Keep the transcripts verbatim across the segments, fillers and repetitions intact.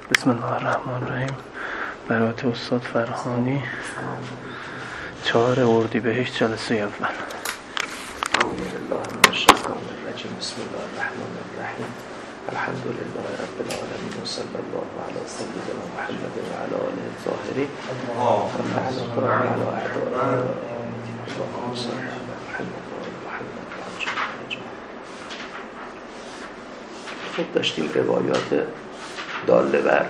بسم الله الرحمن الرحیم. برات استاد فرهانی، چهار اردیبهشت جلسه اول. بسم الله الرحمن الرحیم. الحمد لله رب العالمین و صلی الله علی سیدنا محمد و علی آله الطاهرین و علی قرآن علی اعداء خب داشتیم روایات داله بر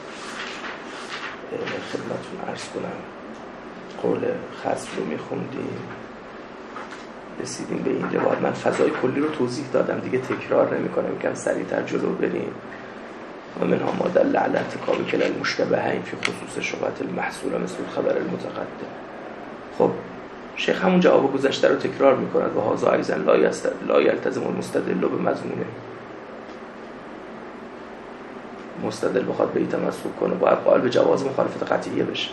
خدمتتون عرض کنم قول خصف رو میخوندیم، رسیدیم به این روایت. من فضای کلی رو توضیح دادم دیگه، تکرار نمی کنم، یکم سریعتر جلو بریم. و منها ما دل علی ارتکاب کلا المشتبهین فی خصوص شبهة المحصول مثل خبر المتقدم. خب شیخ همون جواب گذشته رو تکرار میکند و هذا ایضا لا یلتزم المستدل بمضمونه. مستدل بخواد به این تمسک کنه باید قائل به جواز مخالفت قطعیه بشه.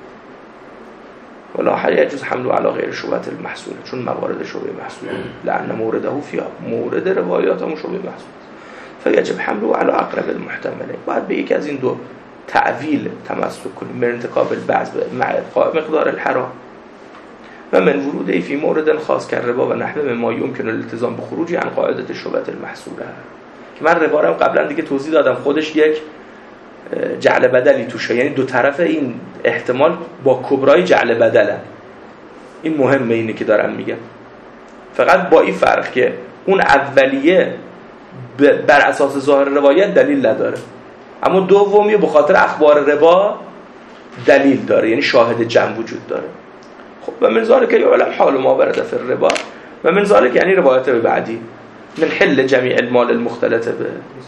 ولا حل يجوز حمله على غیر شبهة المحصول، چون موارد شبهه محصول لأن مورده فيها مورد روایات هم شبهه محصول فیجب حمله على اقرب المحتملین. باید به یکی از این دو تعویل تمسک کنیم، من ارتکاب البعض مع ابقاء مقدار الحرام و من وروده فی مورد خاص که ربا و نحو مما يمكن الالتزام بخروجی عن قاعده شبهة المحصول. که من ربا رو قبلا دیگه توضیح دادم، خودش یک جعل بدلی توشه، یعنی دو طرف این احتمال با کبرای جعل بدلن. این مهمه اینه که دارم میگم، فقط با این فرق که اون اولیه بر اساس ظاهر روایت دلیل نداره، اما دومی به خاطر اخبار ربا دلیل داره، یعنی شاهد جمع وجود داره. خب و من ذالک یعلم حال ما ورد فی الربا و من ذالک یعنی روایت بعدی من حل جمیع المال المختلط به.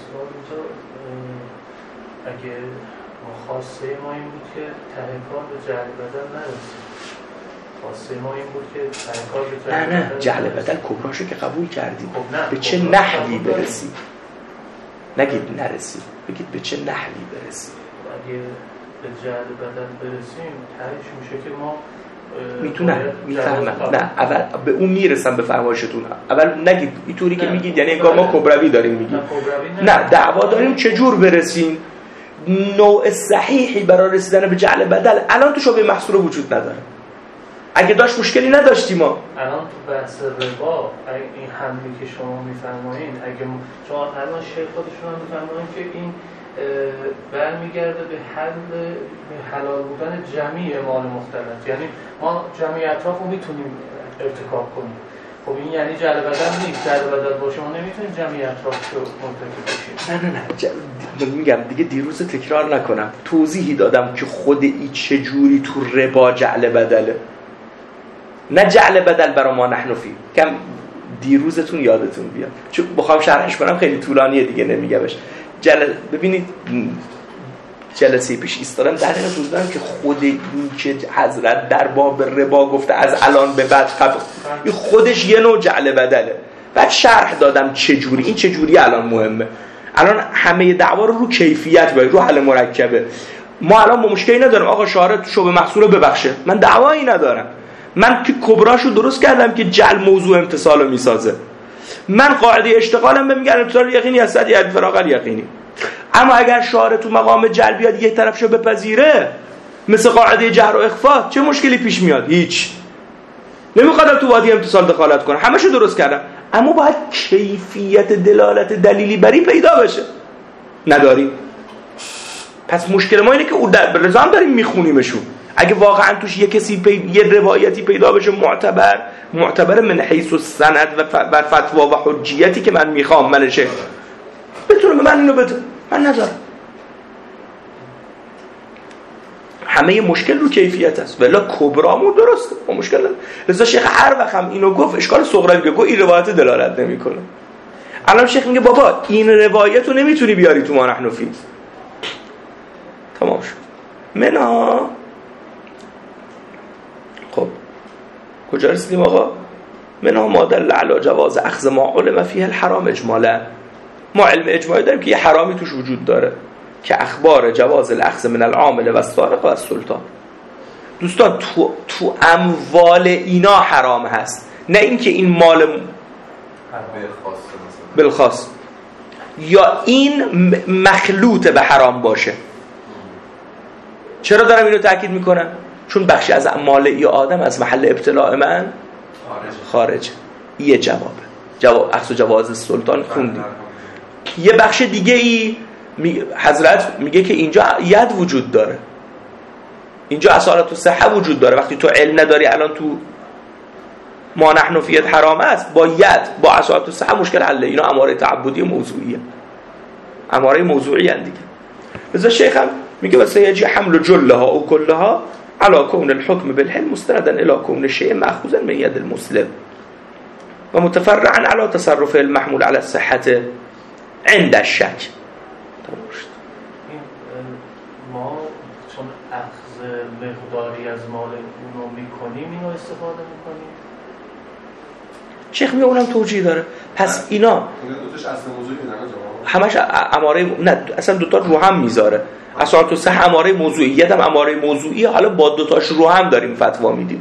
اگه خواسته ما این بود که تهکار به جعل بدل نرسید، خواسته ما این بود که تهکار به جعل نه نه جعل بدل کبراشو که قبول کردیم، خب به چه نحوی برسید؟ نگید نرسید، بگید به چه نحوی برسید. اگه به جعل بدل برسیم تهش میشه که ما میتونم میفهمم، نه اول به اون میرسم به فرمایشتون. اول نگید اینطوری که میگید یعنی انگار ما کبروی داریم میگیم. نه دعوا داریم چجور برسیم. نوع صحیحی برای رسیدن به جعل بدل الان تو شبهه محصول وجود نداره. اگه داشت مشکلی نداشتیم ما. الان تو بحث ربا این حملی که شما میفرمایین، اگه شما الان شیخ خودشون هم میفرمایین که این برمیگرده به حل به حلال بودن جمعی مال مختلط، یعنی ما جمعی اطراف رو میتونیم ارتکاب کنیم. خب این یعنی جعل بدل نیست، جعل بدل باشه ما نمیتونیم جمعی اطراف رو مرتکب بشیم. نه نه نه ج... میگم دیگه دیروز تکرار نکنم، توضیحی دادم که خود این چجوری تو ربا جعل بدله، نه جعل بدل برای ما نحنفی. کم دیروزتون یادتون بیاد، چون بخوام شرحش کنم خیلی طولانیه دیگه نمیگمش. جل... ببینید جلسه پیش ایستادم در این توضیح دادم که خود این که حضرت در باب ربا گفته از الان به بعد قبل، این خودش یه نوع جعل بدله. بعد شرح دادم چجوری، این چجوری الان مهمه. الان همه دعوا رو رو کیفیت باید، رو حل مرکبه. ما الان با مشکلی ندارم آقا شارع تو شبه محصول رو ببخشه، من دعوایی ندارم. من که کبراشو درست کردم که جعل موضوع امتصال میسازه. من قاعده اشتغالم به میگن امتصال یقینی هست یا فراغ الیقینی. اما اگر شارع تو مقام جعل بیاد یک طرفشو بپذیره مثل قاعده جهر و اخفا، چه مشکلی پیش میاد؟ هیچ. نمیخوادم تو وادی امتصال دخالت کنم، همشو درست کردم، اما باید کیفیت دلالت دلیلی بری پیدا بشه. نداریم. پس مشکل ما اینه که اون در رضا داریم میخونیمشون. اگه واقعا توش یه کسی پی... یه روایتی پیدا بشه معتبر معتبر من حیث السند و ف... فتوا و حجیتی که من میخوام منشه، بتونه به من اینو بده، من ندارم. همه مشکل رو کیفیت است، ولی کبرامون درسته، ما مشکل نداره. رضا شیخ هر وقت هم اینو گفت اشکال صغرایی که گفت این روایت دلالت نمیکنه. الان شیخ میگه بابا این روایت رو نمیتونی بیاری تو ما نحن فی. تمام شد. منها خب کجا رسیدیم آقا؟ منها ما دل علی جواز اخذ ما علم فیه الحرام اجمالا. ما علم اجمالی داریم که یه حرامی توش وجود داره که اخبار جواز الاخذ من العامل و السارق و السلطان. دوستان تو تو اموال اینا حرام هست، نه اینکه این مال بالخاص. یا این مخلوط به حرام باشه. چرا دارم اینو تاکید میکنم؟ چون بخشی از مالعی آدم از محل ابتلاع من خارج. یه جوابه. جواب اخذ جواز سلطان خوندیم. یه بخش دیگه ای حضرت میگه که اینجا ید وجود داره، اینجا اصالت و صحه وجود داره. وقتی تو علم نداری الان تو ما نحن فیه حرام است، با ید با اصالت و صحه مشکل حله. اینا اماره تعبدی موضوعیه، اماره موضوعی ان دیگه. لذا شیخ هم میگه واسه یجی حمل جلها و کلها علی کون الحکم بالحل مستندا الی کون الشیء ماخوذا من ید المسلم و متفرعا علی تصرف المحمول علی الصحه عند الشک. ما چون اخذ مقداری از مال اونو میکنیم اینو استفاده میکنیم. شیخ میگه اونم توجیه داره. پس اینا دوتاش اصل موضوعی همش اماره نه اصلا دوتا رو هم میذاره. اصلا تو سه اماره موضوعیت هم اماره موضوعی، حالا با دوتاش رو هم داریم فتوا میدیم.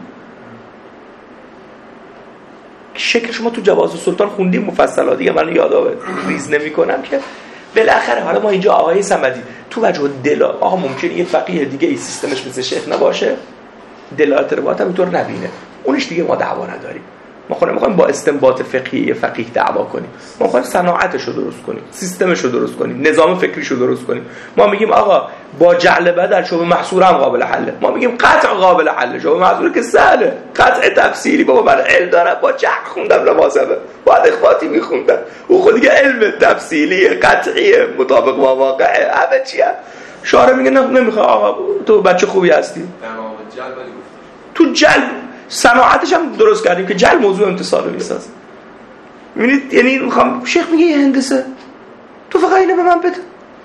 شکل شما تو جواز سلطان خوندیم مفصلا دیگه، من یادآور ریز نمی‌کنم که بالاخره حالا ما اینجا آقای صمدی تو وجه دل آقا ممکنه یه فقیه دیگه ای سیستمش مثل شیخ نباشه، دلالت روایت هم اینطور نبینه، اونش دیگه ما دعوا نداریم. ما خودمون می‌خوایم با استنباط فقهی فقیه دعوا کنیم، ما می‌خوایم صناعتش رو درست کنیم، سیستمش رو درست کنیم، نظام فکریش رو درست کنیم. ما میگیم آقا با جعل بدل شبه محصور هم قابل حله، ما میگیم قطع قابل حله. شبه محصور که سهله، قطع تفسیری بابا من علم دارم، با جعل خوندم نمازمه، با اخواتی میخوندم، او خود دیگه علم تفصیلی قطعی مطابق با واقعه همه چیه. شارع میگه نه نمیخواد آقا تو بچه خوبی هستی. تو جعل صناعتش هم درست کردیم که جعل موضوع امتصال میسازه. میبینید یعنی میخوام شیخ میگه یه هندسه تو فقط اینو به من بده.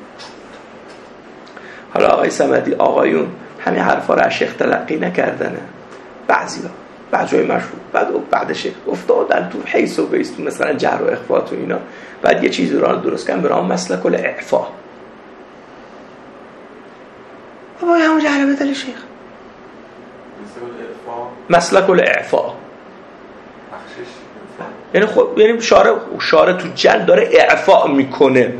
حالا آقای صمدی آقایون همین حرفا رو از شیخ تلقی نکردنه، بعضیا بعضای مشهور بعد بعد شیخ افتادن تو حیث و بیس تو مثلا جهر و اخفا تو اینا، بعد یه چیزی رو درست کردن به نام مسلک الاعفا. بابا همون جهر بدل شیخ مسلک الاعفا یعنی خب یعنی شارع شارع تو جلد داره اعفا میکنه.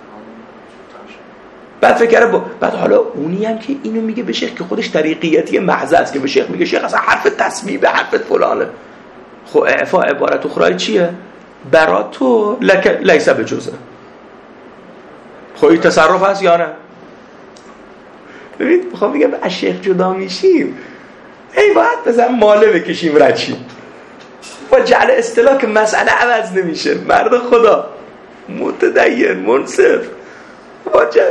بعد فکر کرده با... بعد حالا اونی هم که اینو میگه به شیخ که خودش طریقیتی محض است که به شیخ میگه شیخ اصلا حرف تصویب حرف فلانه. خب اعفا عبارت اخرى چیه؟ برا تو لک... لیس بجزه. خب این تصرف هست یا نه؟ ببینید میخوام بگم از شیخ جدا میشیم ای باید بزن ماله بکشیم رچیم با جعل اصطلاح که مسئله عوض نمیشه. مرد خدا متدین منصف با جعل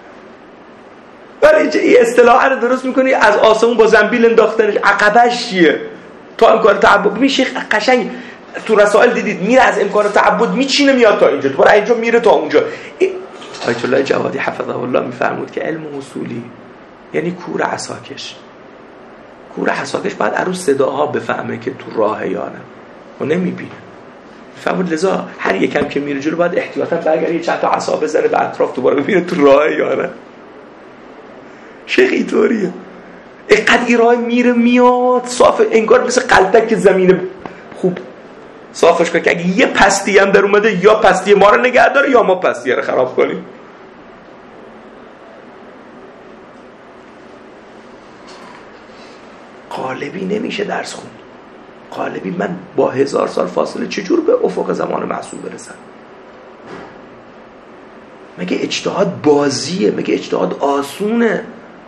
ولی این اصطلاح رو درست میکنی از آسمون با زنبیل انداختنش عقبش چیه؟ تا امکان تعبد میشه قشنگ تو رسائل دیدید میره از امکان تعبد میچینه میاد تا اینجا، تو برای اینجا میره تا اونجا. آیت الله جوادی حفظه الله میفرمود که علم اصولی یعنی کور عصاکش. کور عصاکش بعد عروس صداها بفهمه که تو راه یا نه و نمیبینه. فهمید لذا هر یکم که میره جلو باید احتیاطاً برگرده یه چند تا عصا بزنه به اطراف دوباره ببینه تو راه یا نه. شیخ اینطوریه اینقدر ایرای میره میاد صاف انگار مثل قلتک که زمین خوب صافش کنه که اگه یه پستی هم در اومده یا پستی ما رو نگه داره یا ما پستی رو خراب کنیم. قالبی نمیشه درس خوند. قالبی من با هزار سال فاصله چجور به افق زمان معصوم برسم؟ مگه اجتهاد بازیه؟ مگه اجتهاد آسونه؟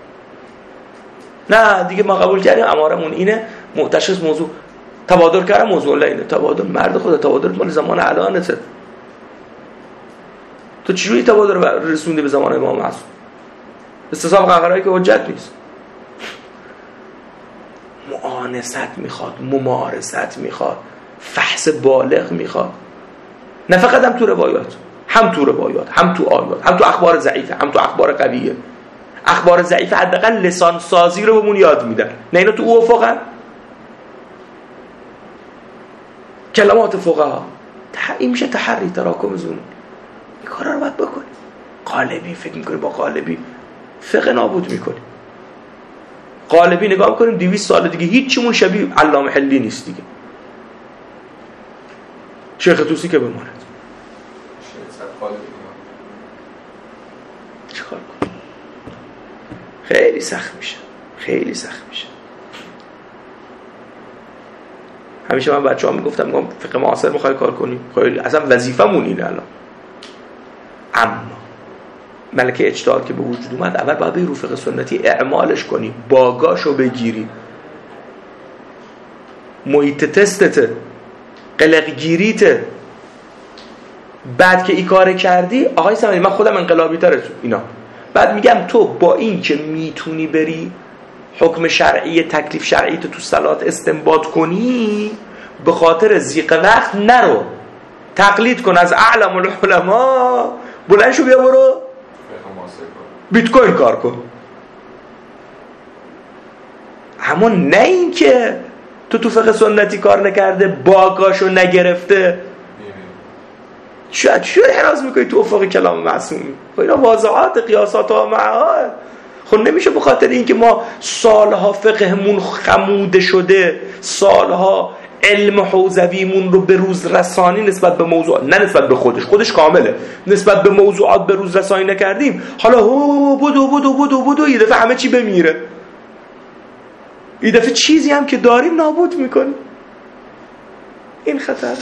نه دیگه ما قبول کردیم امارمون اینه، متشخص موضوع تبادر کردن موضوع الله اینه. تبادر مرد خدا تبادر مال زمان الانته. تو چجوری تبادر رسوندی به زمان امام معصوم؟ استصحاب قهقرایی که حجت نیست. معانست میخواد، ممارست میخواد، فحص بالغ میخواد. نه فقط هم تو روایات، هم تو روایات، هم تو آیات، هم تو اخبار ضعیفه، هم تو اخبار قویه. اخبار ضعیفه حداقل لسان سازی رو بهمون یاد میدن. نه اینا تو افقن. کلمات فقها این میشه تحری تراکم زون. این کارا رو باید بکنی. قالبی فکر میکنی با قالبی فقه نابود میکنی. قالبی نگاه میکنیم دویست سال دیگه هیچ چیمون شبیه علامه حلی نیست دیگه. شیخ طوسی که بماند. چیکار کنم؟ خیلی سخت میشه، خیلی سخت میشه. همیشه من بچه‌ها میگفتم میگم فقه معاصر میخوای کار کنی، خیلی اصلا وظیفمون اینه الان. اما ملکه اجتهاد که به وجود اومد، اول باید به رو فقه سنتی اعمالش کنی، باگاشو بگیری، محیط تستته، قلقگیریته. بعد که این کار کردی، آقای صمدی من خودم انقلابی تره اینا، بعد میگم تو با این که میتونی بری حکم شرعی تکلیف شرعی تو تو صلات استنباط کنی، به خاطر ضیق وقت نرو، تقلید کن از اعلم العلماء، بلند شو بیا برو بیت کوین کار کن. اما نه این که تو تو فقه سنتی کار نکرده، باگاشو نگرفته، شاید شو احراز میکنی تو افق کلام معصومی. خب اینا واضحات قیاسات ها معها. خب نمیشه به خاطر اینکه ما سالها فقهمون خموده شده، سالها علم حوزویمون رو به روز رسانی نسبت به موضوع، نه نسبت به خودش، خودش کامله، نسبت به موضوعات به روز رسانی نکردیم، حالا هو بدو بدو بدو بدو یه دفعه همه چی بمیره، یه دفعه چیزی هم که داریم نابود میکنیم. این خطرناکه.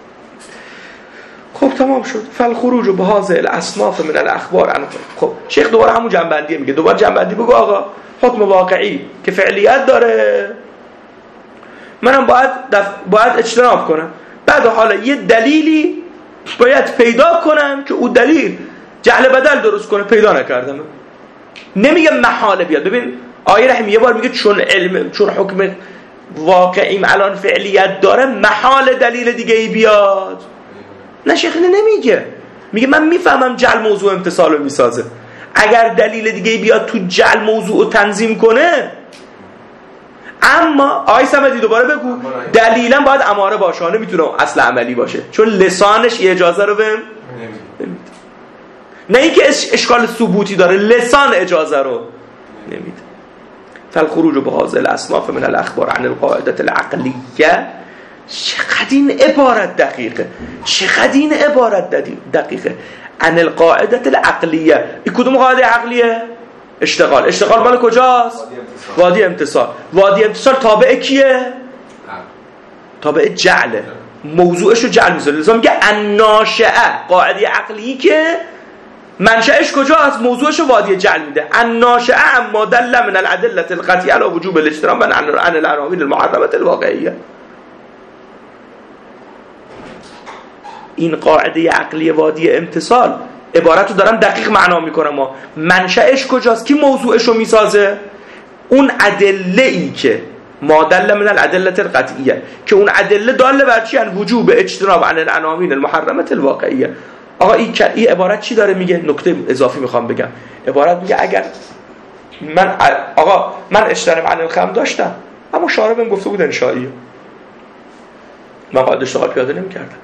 خب تمام شد. فالخروج به هذه الاصناف من الاخبار عن. خب شیخ دوباره همون جنبندی میگه، دوباره جنبندی بگو آقا حکم واقعی که فعلیت داره، منم باید دف... باید اجتناب کنم. بعد حالا یه دلیلی باید پیدا کنم که اون دلیل جعل بدل درست کنه، پیدا نکردم. نمیگه محاله بیاد. ببین آیه رحیم یه بار میگه چون علم، چون حکم واقعیم الان فعلیت داره، محال دلیل دیگه ای بیاد. نه شیخ نمیگه، میگه من میفهمم جعل موضوع امتصال رو میسازه، اگر دلیل دیگه ای بیاد تو جعل موضوع رو تنظیم کنه. اما آی صمدی دوباره بگو دلیلا باید اماره باشه، نمیتونه اصل عملی باشه، چون لسانش اجازه رو بهم نمیده. نه اینکه اشکال ثبوتی داره، لسان اجازه رو نمیده. فالخروج به هذه الاصناف من الاخبار عن القاعده العقلیه. چقدر این عبارت دقیقه، چقدر این عبارت دقیقه. عن القاعده العقلیه. این کدوم قاعده عقلیه؟ اشتغال. اشتغال مال کجاست؟ وادی امتصال. وادی امتصال تابع کیه؟ تابع جعله، موضوعش رو جعل میذاره. لذا میگه الناشئه، قاعده عقلی که منشأش کجاست؟ موضوعش رو وادی جعل میده. الناشئه اما دل من الادله القطعیه علی وجوب الاجتناب عن العناوین المحرمه الواقعیه. این قاعده عقلی وادی امتصال عبارت رو دارم دقیق معنا میکنم. ما منشأش کجاست؟ کی موضوعش رو میسازه؟ اون ادله ای که مادل من الادله القطعیه، که اون ادله داله بر چی؟ ان وجوب اجتناب عن العناوین المحرمه الواقعیه. آقا این این عبارت چی داره میگه؟ نکته اضافی میخوام بگم. عبارت میگه اگر من آقا من اجتناب عن الخمر داشتم، اما شارع بهم گفته بود انشائیه، من قاعده اشتغال پیاده نمیکردم.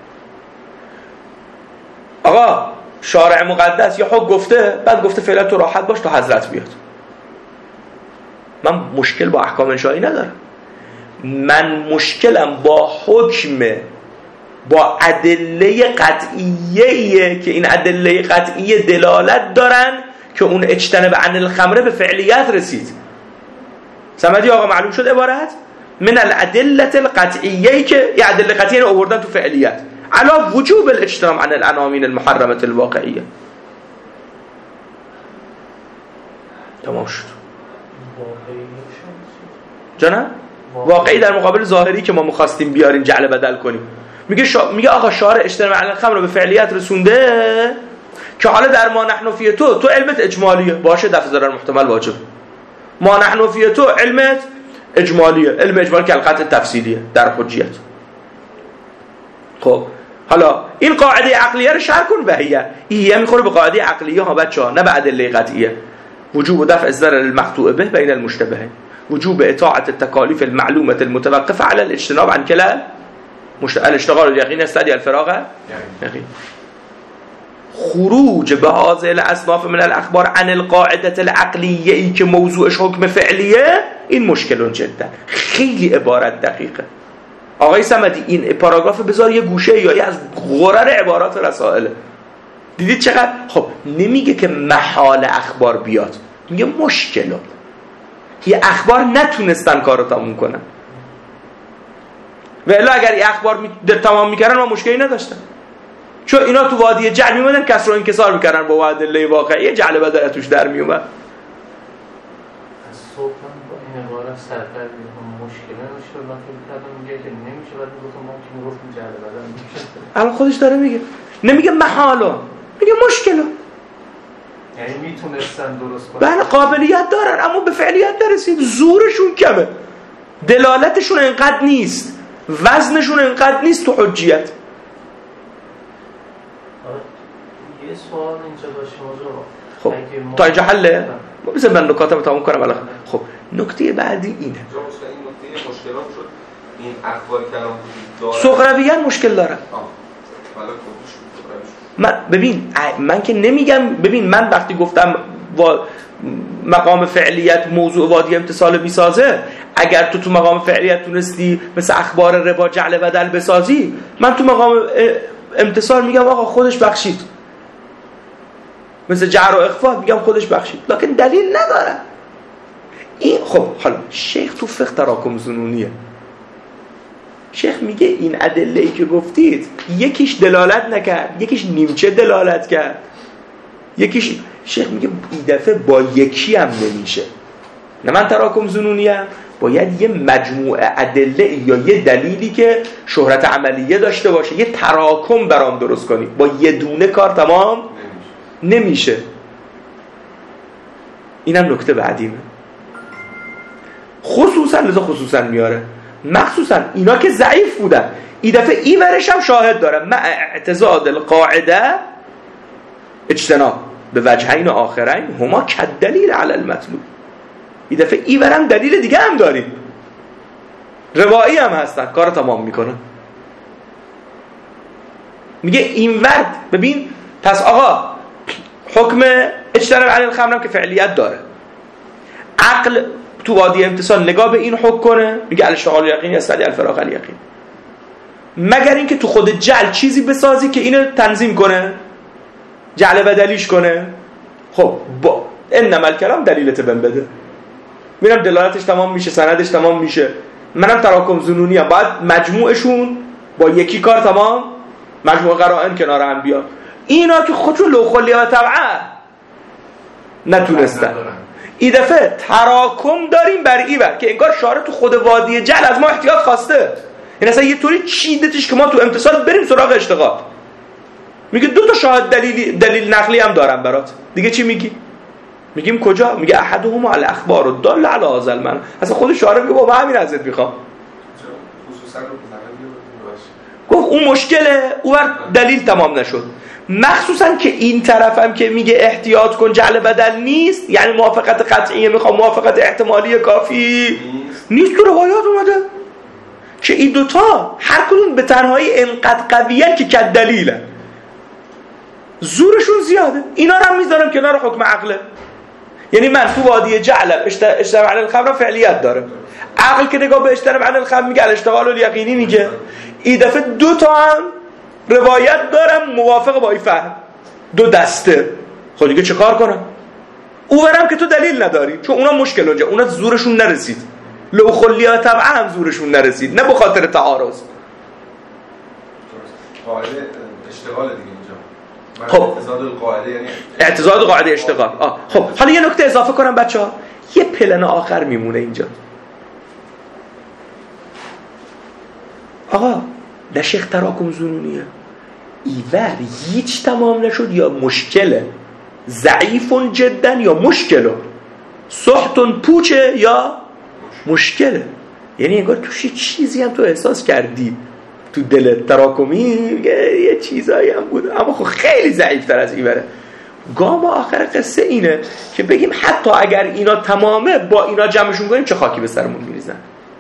آقا شارع مقدس یا حکم گفته، بعد گفته فعلا تو راحت باش تا حضرت بیاد. من مشکل با احکام انشایی ندارم، من مشکلم با حکم، با ادله قطعیه که این ادله قطعیه دلالت دارن که اون اجتناب عن الخمره به فعلیت رسید. سمدی آقا معلوم شد عبارت؟ من الادله القطعیه که این ادله قطعیه رو آوردن تو فعلیت علا وجوب الاجتناب عن العناوین المحرمه الواقعیه. تمام شد. جانم واقعی در مقابل ظاهری که ما می‌خواستیم بیاریم جعل بدل کنیم. میگه شا... میگه آقا شارع اجتناب عن الخمر رو به فعلیت رسونده که حالا در ما نحن فی تو تو علمت اجمالیه، باشه دفع ضرر محتمل واجب. ما نحن فی تو علمت اجمالیه، علم اجمالی که القطع تفصیلیه در حجیت. خب حالا این قاعده عقلیه رو شرح کن بهیه. ایه میخوره به قاعده عقلیه ها بچه‌ها، نه به ادله قطعیه. وجوب دفع الضرر المقطوع به بین المشتبهين، وجوب اطاعه التكاليف المعلومه المتوقفه على الاجتناب عن كلا الاشتغال اليقين استدعي الفراغ يقين. خروج به هذه الاصناف من الاخبار عن القاعده العقلیه ای که موضوعش حکم فعلیه، این مشکل جدا. خیلی عبارت دقیقه. آقای صمدی این پاراگراف بذار یه گوشه یا از غرر عبارات رسائل، دیدید چقدر؟ خب نمیگه که محال اخبار بیاد، میگه مشکل یه اخبار نتونستن کارو تموم کنن و الا اگر این اخبار می... تمام میکردن ما مشکلی نداشتن، چون اینا تو وادی جعل میومدن کسر و انکسار میکردن با ادله واقعی، جعل بدل توش در میومد. از صبح من با این عبارت سرکر میگم مشکل نمیشه، من فکر کردم میگه که نمیشه، بعد میگفتم ما که میگفتیم جعل بدل میشه. الان خودش داره میگه، نمیگه محالا، میگه مشکلا، یعنی میتونستن درست کنن، بله قابلیت دارن اما به فعلیت نرسید، زورشون کمه، دلالتشون اینقدر نیست، وزنشون اینقدر نیست تو حجیت. یه سوال اینجا داشت موضوع. خب تا اینجا حله؟ بذار من نکاتم تموم کنم الان. خب نکته بعدی اینه. این نکته مشکلات شد این اخبار کلام داره. سغراویان مشکل داره. آه. حالا من ببین من که نمیگم، ببین من وقتی گفتم مقام فعلیت موضوع وادی امتصال میسازه، اگر تو تو مقام فعلیت تونستی مثل اخبار ربا جعل بدل بسازی، من تو مقام امتصال میگم آقا خودش بخشید، مثل جعر و اخفاء میگم خودش بخشید، لکن دلیل نداره این. خب حالا شیخ تو فقه تراکم ظنونیه، شیخ میگه این ادله‌ای که گفتید یکیش دلالت نکرد، یکیش نیمچه دلالت کرد، یکیش، شیخ میگه این دفعه با یکی هم نمیشه، نه من تراکم ظنونیم، باید یه مجموعه ادله یا یه دلیلی که شهرت عملیه داشته باشه، یه تراکم برام درست کنی، با یه دونه کار تمام نمیشه. اینم نکته بعدیمه، خصوصا لذا خصوصا میاره، مخصوصا اینا که ضعیف بودن، این دفعه این ورش هم شاهد دارم، مع اعتضاد القاعده اجتناب به وجهین آخرین هما کدلیل علی المطلوب. این دفعه این ورم دلیل دیگه هم داریم، روایی هم هستن، کار تمام میکنن. میگه این ورد ببین، پس آقا حکم اجتناب علی الخمر هم که فعلیت داره، عقل تو وادی امتصال نگاه به این حکم کنه، میگه الاشتغال یقین یستدعی الفراغ الیقین، مگر اینکه تو خود جعل چیزی بسازی که اینو تنظیم کنه، جعل بدلیش کنه. خب با انما الکلام دلیلت بن بده، میرم دلالتش تمام میشه، سندش تمام میشه، منم تراکم ظنونی ام، باید مجموعشون با یکی کار تمام، مجموع قرائن کنار هم بیاد. اینا که خودشون لو خلی و طبعا نتونستن، این دفعه تراکم داریم بر این بر که انگار شارع تو خود وادی جعل از ما احتیاط خواسته، این اصلا یه طوری چیدتش که ما تو امتصال بریم سراغ اشتغال. میگه دو تا شاهد دلیل دلیل نقلی هم دارم برات، دیگه چی میگی؟ میگیم کجا؟ میگه احدهم علی اخبار و دل علی هذا المعنى. اصلا خود شارع میگه بابا همین ازت میخوام، خصوصا گفت اون مشکله، اون دلیل تمام نشد. مخصوصا که این طرفم که میگه احتیاط کن جعل بدل نیست، یعنی موافقت قطعیه میخوام، موافقت احتمالی کافی نیست، تو روایات اومده که این دوتا هر کدوم به تنهایی انقدر قویه که کد دلیله، زورشون زیاده. اینا رو هم میذارم کنار حکم عقله، یعنی من تو وادی جعل اشتباه علی الخمر فعلیت داره، عقل که نگاه به اشتباه علی الخمر میگه الاشتغال الیقینی، میگه این دفعه دو تا هم روایت دارم موافق با این فهم، دو دسته. خب دیگه چه کار کنم؟ اونورم که تو دلیل نداری، چون اونا مشکل اونجا، اونا زورشون نرسید، لو خلیه طبعا هم زورشون نرسید، نه به خاطر تعارض. قاعده اشتغال دیگه اینجا. خب اعتضاد القاعده یعنی اعتضاد قاعده اشتغال. آه خب حالا یه نکته اضافه کنم بچه‌ها، یه پلن آخر میمونه اینجا. آقا ده شیخ تراکم ظنونیه، ایور هیچ تمام نشد یا مشکله، ضعیفون جدا یا مشکله، سحتون پوچه یا مشکله. یعنی انگار توش یه چیزی هم تو احساس کردی تو دل تراکمی، یه چیزایی هم بود اما خب خیلی ضعیفتر از ایوره. گام آخر قصه اینه که بگیم حتی اگر اینا تمامه، با اینا جمعشون کنیم چه خاکی به سرمون میریزن.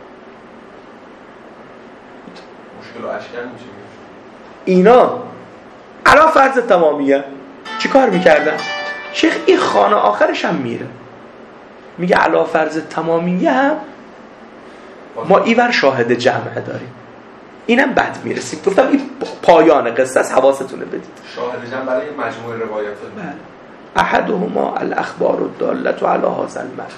مشکل و اشکال میشه. اینا علا فرض تمامیه چی کار میکردن؟ شیخ این خانه آخرش هم میره، میگه علا فرض تمامیه هم ما ایور شاهد جمعه داریم، اینم بعد میرسیم. گفتم این پایان قصه است، حواستونه بدید. شاهد جمع برای مجموعه روایات. بله. احدهما الاخبار الداله علی هذا المعنى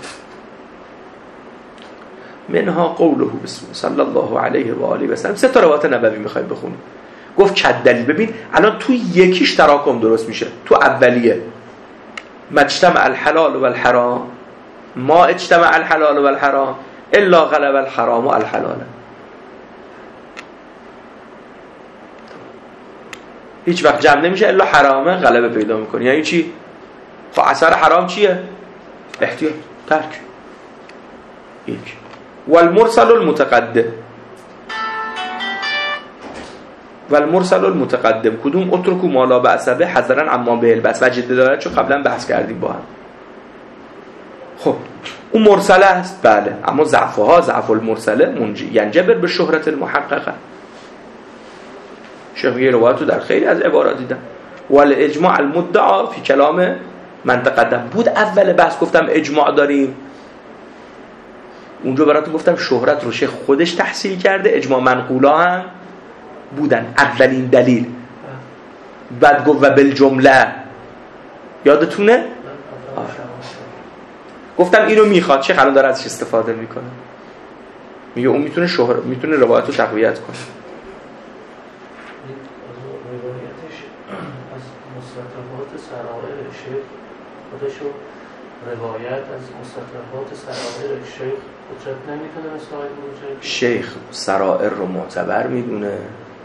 منها قوله بسم صلی الله علیه و آله و سلم. سه تا روایت نبوی میخوایم بخونیم. گفت چه دلیل؟ ببین الان تو یکیش تراکم درست میشه. تو اولیه مجتمع الحلال و الحرام، ما اجتمع الحلال و الحرام الا غلب الحرام و الحلال. هیچ وقت جمع نمیشه الا حرامه غلبه پیدا میکنه. یعنی چی؟ خب اثر حرام چیه؟ احتیاط، ترک. یک والمرسل المتقدم والمرسل المتقدم کدوم؟ اترکو ما لا بأس به حذرا اما به البس و جدی داره، چون قبلا بحث کردیم با هم. خب اون مرسله است بله، اما ضعفها ضعف المرسله منجی ینجبر به شهرت المحققه. شیخ یه روایت رو در خیلی از عبارات دیدم. والاجماع المدعا فی کلام من تقدم بود. اول بحث گفتم اجماع داریم، اونجا براتون گفتم شهرت رو شیخ خودش تحصیل کرده، اجماع منقولا هم بودن. اولین دلیل. بعد گفت و بالجمله، یادتونه؟ آه. گفتم اینو میخواد شیخ الان داره ازش استفاده میکنه، میگه اون میتونه شهر میتونه روایت رو تقویت کنه. روایتش از مستطرفات سرائر شیخ خودشو روایت از مستطرفات سرائر شیخ حجت نمیتونه مثل آقای بروجردی. شیخ سرائر رو معتبر میدونه.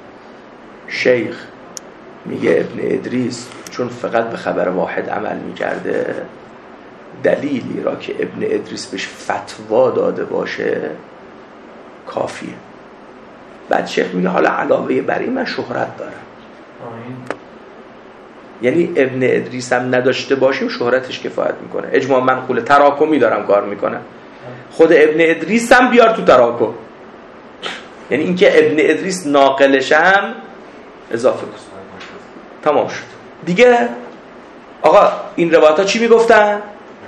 شیخ میگه ابن ادریس چون فقط به خبر واحد عمل میکرده، دلیلی را که ابن ادریس بهش فتوا داده باشه کافیه. بعد شیخ میگه حالا علاوه بر این من شهرت دارم. آمین. یعنی ابن ادریس هم نداشته باشیم شهرتش کفایت میکنه. اجماع منقول تراکمی دارم کار میکنم. خود ابن ادریس هم بیار تو تراکم، یعنی اینکه ابن ادریس ناقلش هم اضافه کن. تمام شد دیگه. آقا این روایت ها چی میگفتن؟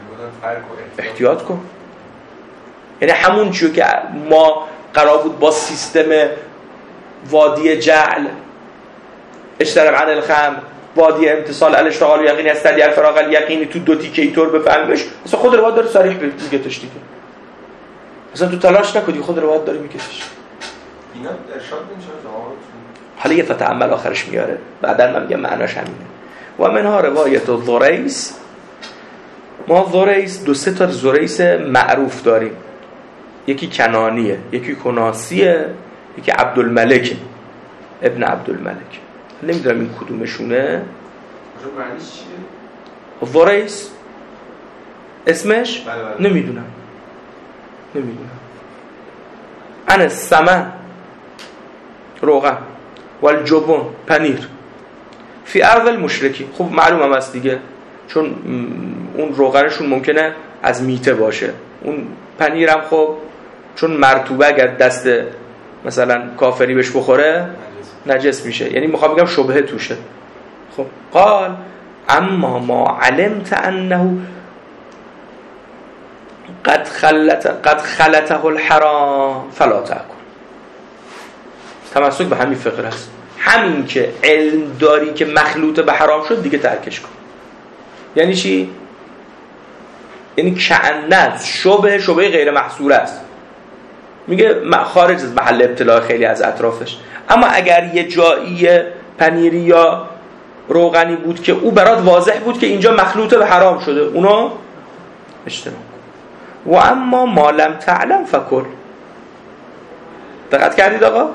احتیاط کن. یعنی همون چیو که ما قرار بود با سیستم وادی جعل اشتراک عن الخمر، وادی امتصال الاشتغال یقینی از تدیع الفراغ الیقینی تو دو تیکه اینطور بفهمیمش، مثلا خود روایت داره صریح میگتش دیگه. مثلا تو تلاش نکنی، خود روایت داره میگتش. اینا ارشاد نمیشه جواب. حالا یه فتعمل آخرش میاره، بعدن من میگم معناش همینه. و منها روایت الذریس. ما ذریس دو سه تا ذریس معروف داریم، یکی کنانیه، یکی کناسیه، یکی عبدالملک ابن عبدالملک. نمیدونم این کدومشونه. معنیش چیه؟ ذریس اسمش بله بله. نمیدونم نمیدونم ان السمن روغن والجبن پنیر فی ارض المشرکی. خب معلوم هم است دیگه، چون اون روغنشون ممکنه از میته باشه، اون پنیرم خب چون مرطوبه اگر دست مثلا کافری بهش بخوره نجس میشه. یعنی میخوام بگم شبهه توشه. خب قال اما ما علمت انه قد خلت قد خلته الحرام فلا تاکل. تمسک به همین فقره است. همین که علم داری که مخلوط به حرام شد دیگه ترکش کن. یعنی چی؟ یعنی کأنه شبه شبه غیر محصوره است، میگه خارج از محل ابتلاع خیلی از اطرافش. اما اگر یه جایی پنیری یا روغنی بود که او برات واضح بود که اینجا مخلوط به حرام شده، اونو اجتناب کن. و اما ما لم تعلم فکل. دقت کردید آقا؟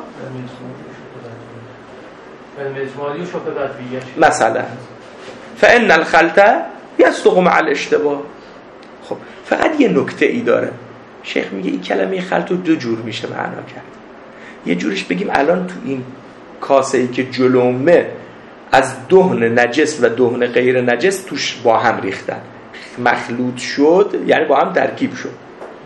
مثلا فإن الخلط يصدق مع الاشتباه. خب فقط یه نکته ای داره. شیخ میگه این کلمه خلط رو دو جور میشه معنا کرد. یه جورش بگیم الان تو این کاسه ای که جلومه از دهن نجس و دهن غیر نجس توش با هم ریختن، مخلوط شد، یعنی با هم ترکیب شد.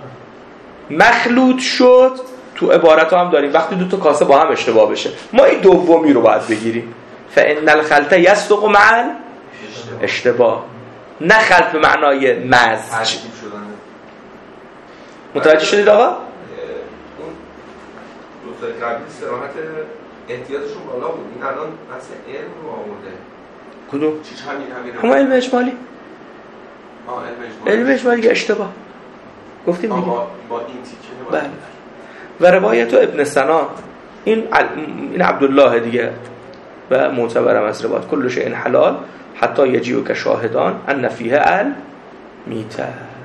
مخلوط شد تو عبارت ها هم داریم وقتی دو تا کاسه با هم اشتباه بشه، ما این دومی رو باید بگیریم. فإن الخلط يصدق مع اشتباه، نه خلط به معنای مزج. متوجه شدید آقا؟ اون دو نقطه قبلی صراحت احتیاطشون بالا بود، این الان اصلا علم رو آورده. کدوم؟ چیز همین همین همه علم اجمالی. آه علم اجمالی. علم اجمالی که اشتباه گفتیم دیگه. با با این تیکه بله. و روایت ابن سنا این این عبدالله دیگه و معتبرم از روایت کل شیء حلال حتی یجیو که شاهدان ان فیه المیته.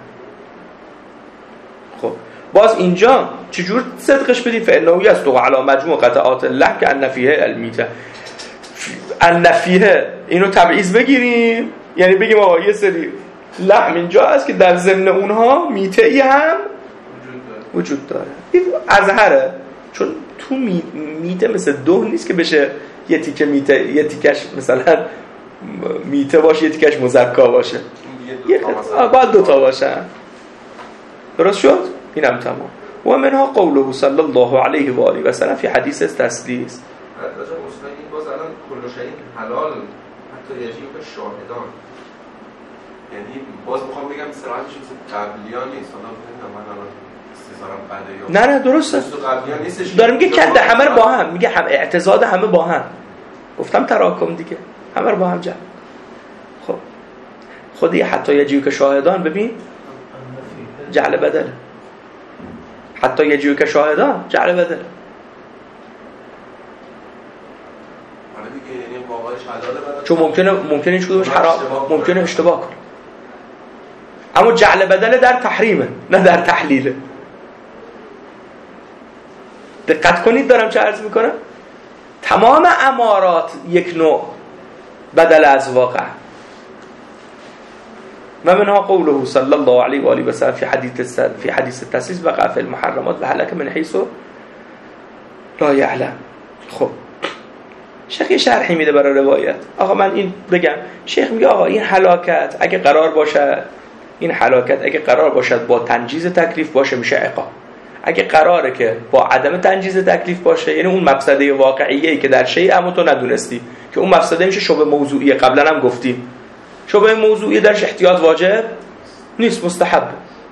خب باز اینجا چجور صدقش بدیم؟ فانه یصدق علی مجموع قطعات الله که ان فیه المیته. ان فیه اینو تبعیض بگیریم، یعنی بگیم آقا یه سری لحم اینجا هست که در ضمن اونها میته ای هم وجود داره. این ازهره، چون تو می... میته مثل دو نیست که بشه یه تیکه میته یه تیکش مثلا میته باشه یه تیکش مزکا باشه، یه خط... باید دوتا باشه. درست شد؟ اینم تمام. و منها قوله صلی الله علیه و آله و سلم فی حدیث تسلیس. راجع به این باز الان کل شیء حلال حتی یجیب به شاهدان، یعنی باز میخوام بگم صراحتش مثل قبلیان نیست. حالا من الان استظهارم بده یا نه نه درسته، قبلیان نیستش. داره میگه که همه رو با هم میگه، هم اعتضاد همه با هم. گفتم تراکم دیگه، همه رو با هم جمع. خب خودی حتی یجیب که شاهدان ببین جعل بدل، حتی یجیو که شاهدان جعل بدل. چون ممکنه ممکنه این کدومش حرام، ممکنه اشتباه کنه، اما جعل بدل در تحریمه نه در تحلیله. دقت کنید دارم چه عرض میکنم. تمام امارات یک نوع بدل از واقع. و منها قوله صلی الله علیه و آله و سلم فی حدیث فی حدیث التسلیس وقع فی المحرمات و هلك من حیث لا یعلم. خب شیخ یه شرحی میده برای روایت. آقا من این بگم، شیخ میگه آقا این هلاکت اگه قرار باشه، این هلاکت اگه قرار باشد با تنجیز تکلیف باشه میشه عقاب. اگه قراره که با عدم تنجیز تکلیف باشه، یعنی اون مفسده واقعیه‌ای که در شیء اما تو ندونستی، که اون مفسده میشه شبه موضوعیه. قبلا هم گفتیم شبه موضوعی درش احتیاط واجب نیست، مستحب.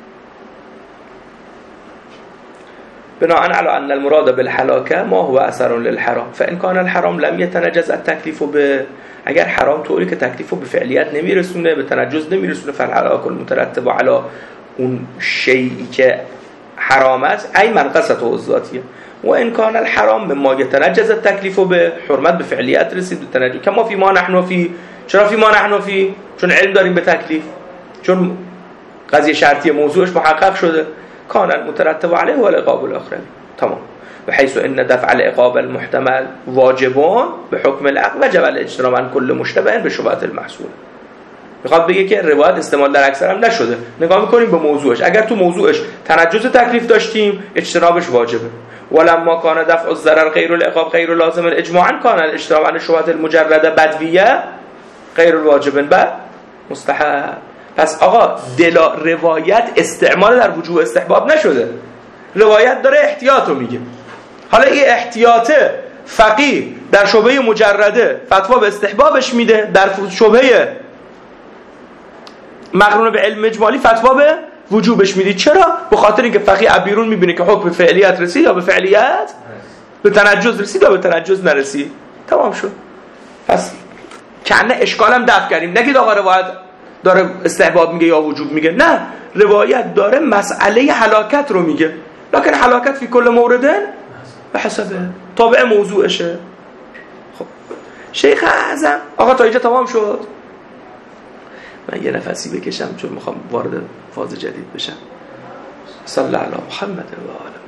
بناء على ان المراد بالحلاکه ما هو اثر للحرام فان كان الحرام لم يتنجز التكليف به، اگر حرام طوری که تکلیفو به فعلیت نمیرسونه، به تنجز نمیرسونه، فالحلاک المترتب على اون شیئی که حرام است ای منقصته الذاتیه. و ان كان الحرام مما يتنجز التكليف به، حرمت به فعلیت رسید و تنجز کما فی ما نحن فی. چرا فی ما نحن فی؟ چون علم داریم به تکلیف، چون قضیه شرطی موضوعش محقق شده. کان المترتب علیه و العقاب الاخروی. تمام. و حيث ان دفع العقاب المحتمل واجبون به حکم العقل وجب الاجتناب عن كل مشتبه به شبهات المحصول. میخواد بگه که روایت استعمال در اکثر هم نشده. نگاه میکنیم به موضوعش، اگر تو موضوعش تنجز تکلیف داشتیم اجتنابش واجبه. ولما کان دفع الضرر غیر العقاب غیر لازم اجماعا کان الاجتناب عن شبهات المجرده بدویه غیر الواجب به مستحب. پس آقا دلا روایت استعمال در وجوب استحباب نشده، روایت داره احتیاطو میگه. حالا این احتیاطه فقیه در شبهه مجرده فتوا به استحبابش میده، در شبهه مقرون به علم اجمالی فتوا به وجوبش میدی. چرا؟ به خاطر اینکه فقیه ابیرون میبینه که حکم به فعلیت رسید یا به فعلیت، به تنجز رسید یا به تنجز نرسید. تمام شد. پس کنه اشکالم دفع کردیم. نگید آقا روایت داره استحباب میگه یا وجوب میگه، نه، روایت داره مسئله هلاکت رو میگه، لکن هلاکت فی کل موردن به حسبه تابع موضوعشه. خب شیخ اعظم آقا تا اینجا تمام شد. من یه نفسی بکشم چون میخوام وارد فاز جدید بشم. صلی الله علی محمد و آله.